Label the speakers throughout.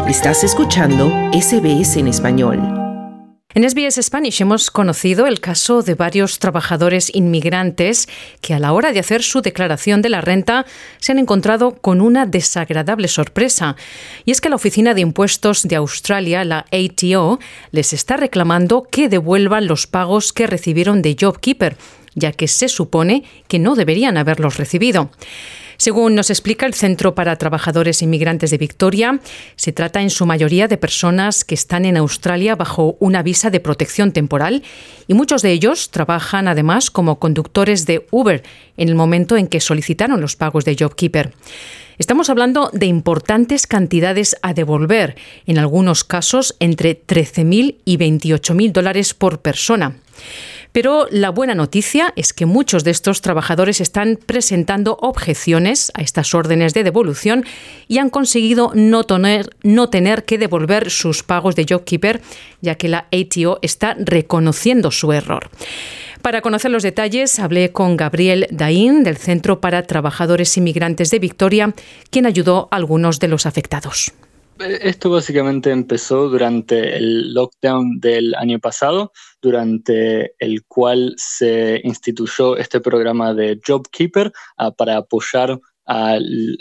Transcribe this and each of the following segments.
Speaker 1: Estás escuchando SBS en español.
Speaker 2: En SBS Spanish hemos conocido el caso de varios trabajadores inmigrantes que a la hora de hacer su declaración de la renta se han encontrado con una desagradable sorpresa. Y es que la Oficina de Impuestos de Australia, la ATO, les está reclamando que devuelvan los pagos que recibieron de JobKeeper, ya que se supone que no deberían haberlos recibido. Según nos explica el Centro para Trabajadores Inmigrantes de Victoria, se trata en su mayoría de personas que están en Australia bajo una visa de protección temporal y muchos de ellos trabajan además como conductores de Uber en el momento en que solicitaron los pagos de JobKeeper. Estamos hablando de importantes cantidades a devolver, en algunos casos entre $13,000 y $28,000 por persona. Pero la buena noticia es que muchos de estos trabajadores están presentando objeciones a estas órdenes de devolución y han conseguido no tener que devolver sus pagos de JobKeeper, ya que la ATO está reconociendo su error. Para conocer los detalles, hablé con Gabriel Daín, del Centro para Trabajadores Inmigrantes de Victoria, quien ayudó a algunos de los afectados.
Speaker 3: Esto básicamente empezó durante el lockdown del año pasado, durante el cual se instituyó este programa de JobKeeper para apoyar a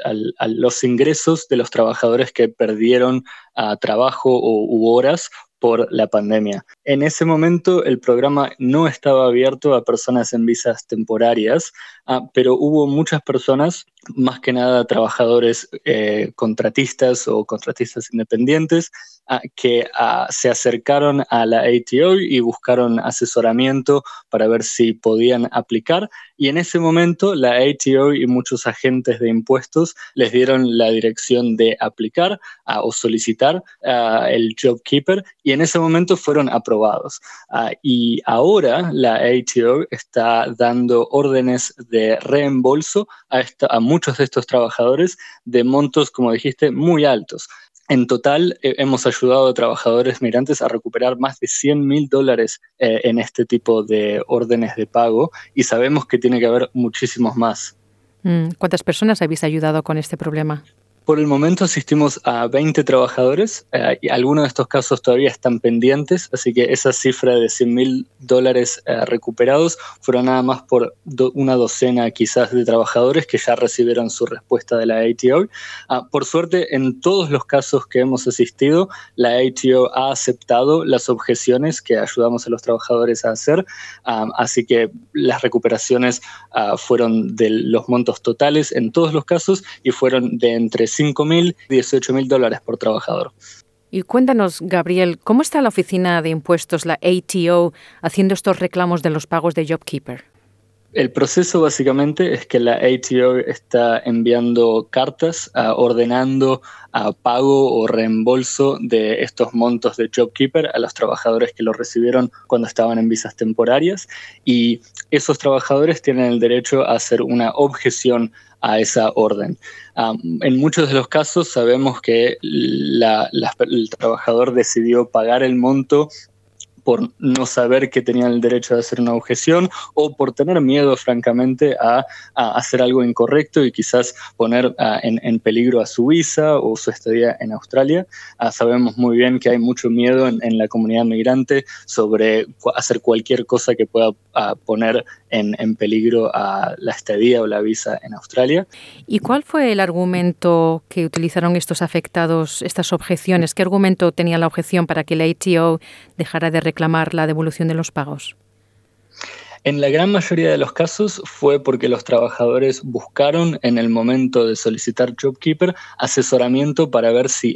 Speaker 3: los ingresos de los trabajadores que perdieron trabajo u horas por la pandemia. En ese momento el programa no estaba abierto a personas en visas temporarias, pero hubo muchas personas, más que nada trabajadores contratistas o contratistas independientes, que se acercaron a la ATO y buscaron asesoramiento para ver si podían aplicar. Y en ese momento la ATO y muchos agentes de impuestos les dieron la dirección de aplicar o solicitar el JobKeeper, y en ese momento fueron aprobados. Y ahora la ATO está dando órdenes de reembolso a muchos de estos trabajadores de montos, como dijiste, muy altos. En total, hemos ayudado a trabajadores migrantes a recuperar más de $100,000 en este tipo de órdenes de pago, y sabemos que tiene que haber muchísimos más.
Speaker 2: ¿Cuántas personas habéis ayudado con este problema?
Speaker 3: Por el momento asistimos a 20 trabajadores y algunos de estos casos todavía están pendientes, así que esa cifra de $100,000 recuperados fueron nada más por una docena quizás de trabajadores que ya recibieron su respuesta de la ATO. Por suerte, en todos los casos que hemos asistido, la ATO ha aceptado las objeciones que ayudamos a los trabajadores a hacer, así que las recuperaciones fueron de los montos totales en todos los casos y fueron de entre $5,000 y $18,000 por trabajador.
Speaker 2: Y cuéntanos, Gabriel, ¿cómo está la Oficina de Impuestos, la ATO, haciendo estos reclamos de los pagos de JobKeeper?
Speaker 3: El proceso básicamente es que la ATO está enviando cartas ordenando pago o reembolso de estos montos de JobKeeper a los trabajadores que lo recibieron cuando estaban en visas temporarias, y esos trabajadores tienen el derecho a hacer una objeción a esa orden. En muchos de los casos sabemos que el trabajador decidió pagar el monto por no saber que tenían el derecho de hacer una objeción o por tener miedo, francamente, a hacer algo incorrecto y quizás poner en peligro a su visa o su estadía en Australia. Sabemos muy bien que hay mucho miedo en la comunidad migrante sobre hacer cualquier cosa que pueda poner en peligro a la estadía o la visa en Australia.
Speaker 2: ¿Y cuál fue el argumento que utilizaron estos afectados, estas objeciones? ¿Qué argumento tenía la objeción para que la ATO dejara de reclamar la devolución de los pagos?
Speaker 3: En la gran mayoría de los casos fue porque los trabajadores buscaron en el momento de solicitar JobKeeper asesoramiento para ver si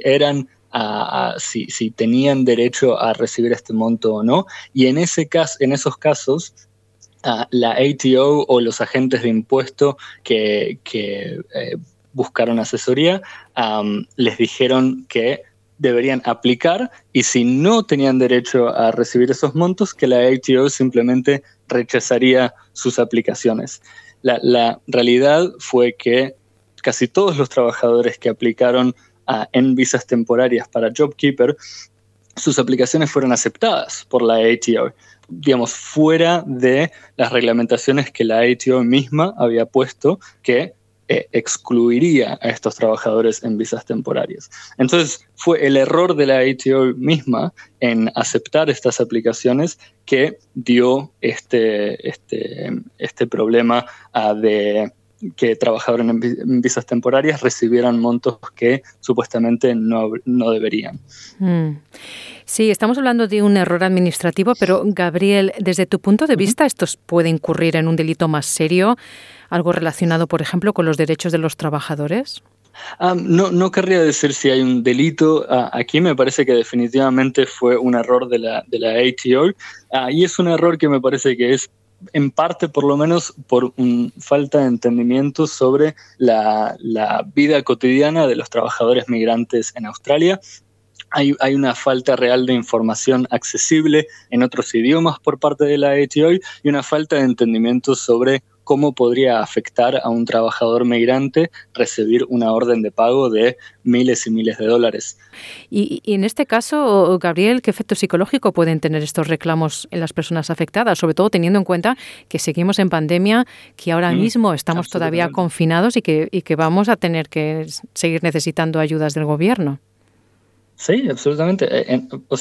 Speaker 3: si tenían derecho a recibir este monto o no, y en esos casos la ATO o los agentes de impuesto que buscaron asesoría les dijeron que deberían aplicar, y si no tenían derecho a recibir esos montos, que la ATO simplemente rechazaría sus aplicaciones. La realidad fue que casi todos los trabajadores que aplicaron en visas temporarias para JobKeeper, sus aplicaciones fueron aceptadas por la ATO, digamos, fuera de las reglamentaciones que la ATO misma había puesto, que excluiría a estos trabajadores en visas temporarias. Entonces, fue el error de la ATO misma en aceptar estas aplicaciones que dio este problema de que trabajadores en visas temporarias recibieran montos que supuestamente no deberían.
Speaker 2: Sí, estamos hablando de un error administrativo, pero Gabriel, desde tu punto de vista, ¿esto puede incurrir en un delito más serio? ¿Algo relacionado, por ejemplo, con los derechos de los trabajadores?
Speaker 3: No querría decir si hay un delito. Aquí me parece que definitivamente fue un error de la ATO, y es un error que me parece que es en parte, por lo menos, por falta de entendimiento sobre la vida cotidiana de los trabajadores migrantes en Australia. Hay una falta real de información accesible en otros idiomas por parte de la ATO y una falta de entendimiento sobre cómo podría afectar a un trabajador migrante recibir una orden de pago de miles y miles de dólares.
Speaker 2: Y en este caso, Gabriel, ¿qué efecto psicológico pueden tener estos reclamos en las personas afectadas? Sobre todo teniendo en cuenta que seguimos en pandemia, que ahora mismo estamos todavía confinados y que vamos a tener que seguir necesitando ayudas del gobierno.
Speaker 3: Sí, absolutamente.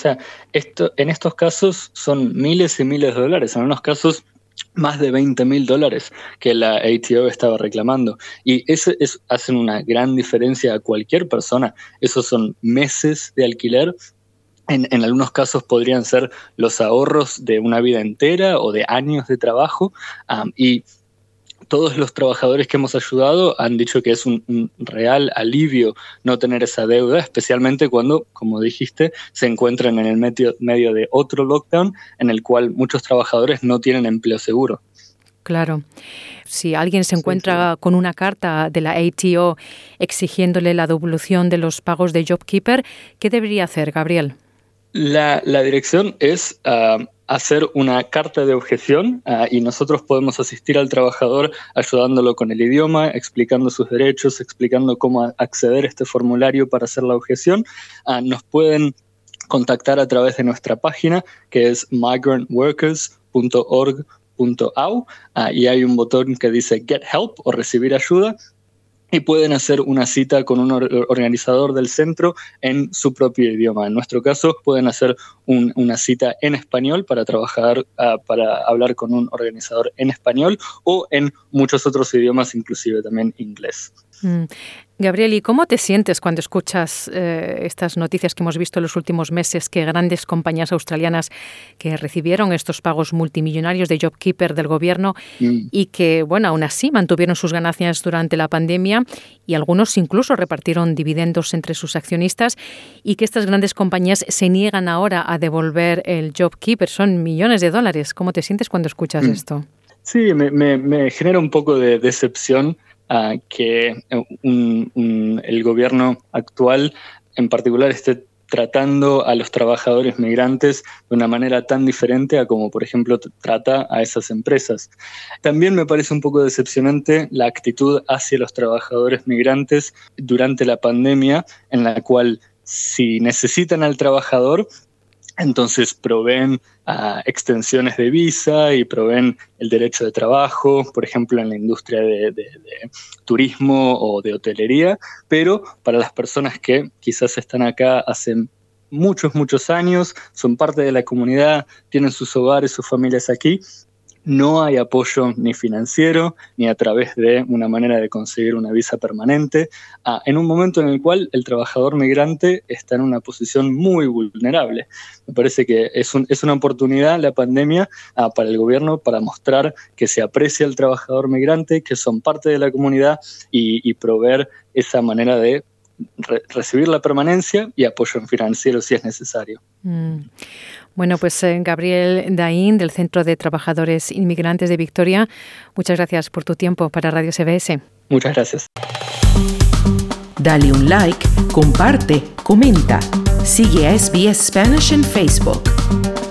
Speaker 3: En estos casos son miles y miles de dólares. En unos casos más de $20,000 que la ATO estaba reclamando. Y eso hacen una gran diferencia a cualquier persona. Esos son meses de alquiler. En algunos casos podrían ser los ahorros de una vida entera o de años de trabajo. Y todos los trabajadores que hemos ayudado han dicho que es un real alivio no tener esa deuda, especialmente cuando, como dijiste, se encuentran en el medio de otro lockdown en el cual muchos trabajadores no tienen empleo seguro.
Speaker 2: Claro. Si alguien se encuentra con una carta de la ATO exigiéndole la devolución de los pagos de JobKeeper, ¿qué debería hacer, Gabriel?
Speaker 3: La dirección es hacer una carta de objeción y nosotros podemos asistir al trabajador ayudándolo con el idioma, explicando sus derechos, explicando cómo acceder a este formulario para hacer la objeción. Nos pueden contactar a través de nuestra página, que es migrantworkers.org.au, y hay un botón que dice Get Help o recibir ayuda. Y pueden hacer una cita con un organizador del centro en su propio idioma. En nuestro caso, pueden hacer una cita en español para trabajar, para hablar con un organizador en español o en muchos otros idiomas, inclusive también inglés.
Speaker 2: Gabriel, ¿y cómo te sientes cuando escuchas estas noticias que hemos visto en los últimos meses, que grandes compañías australianas que recibieron estos pagos multimillonarios de JobKeeper del gobierno y que, bueno, aún así mantuvieron sus ganancias durante la pandemia y algunos incluso repartieron dividendos entre sus accionistas y que estas grandes compañías se niegan ahora a devolver el JobKeeper? Son millones de dólares. ¿Cómo te sientes cuando escuchas esto?
Speaker 3: Sí, me genera un poco de decepción que el gobierno actual en particular esté tratando a los trabajadores migrantes de una manera tan diferente a como, por ejemplo, trata a esas empresas. También me parece un poco decepcionante la actitud hacia los trabajadores migrantes durante la pandemia, en la cual si necesitan al trabajador, entonces proveen extensiones de visa y proveen el derecho de trabajo, por ejemplo, en la industria de turismo o de hotelería, pero para las personas que quizás están acá hace muchos años, son parte de la comunidad, tienen sus hogares, sus familias aquí, no hay apoyo ni financiero, ni a través de una manera de conseguir una visa permanente, en un momento en el cual el trabajador migrante está en una posición muy vulnerable. Me parece que es una oportunidad la pandemia para el gobierno para mostrar que se aprecia al trabajador migrante, que son parte de la comunidad y proveer esa manera de recibir la permanencia y apoyo financiero si es necesario.
Speaker 2: Bueno, pues Gabriel Daín, del Centro de Trabajadores Inmigrantes de Victoria, muchas gracias por tu tiempo para Radio SBS.
Speaker 3: Muchas gracias.
Speaker 1: Dale un like, comparte, comenta. Sigue a SBS Spanish en Facebook.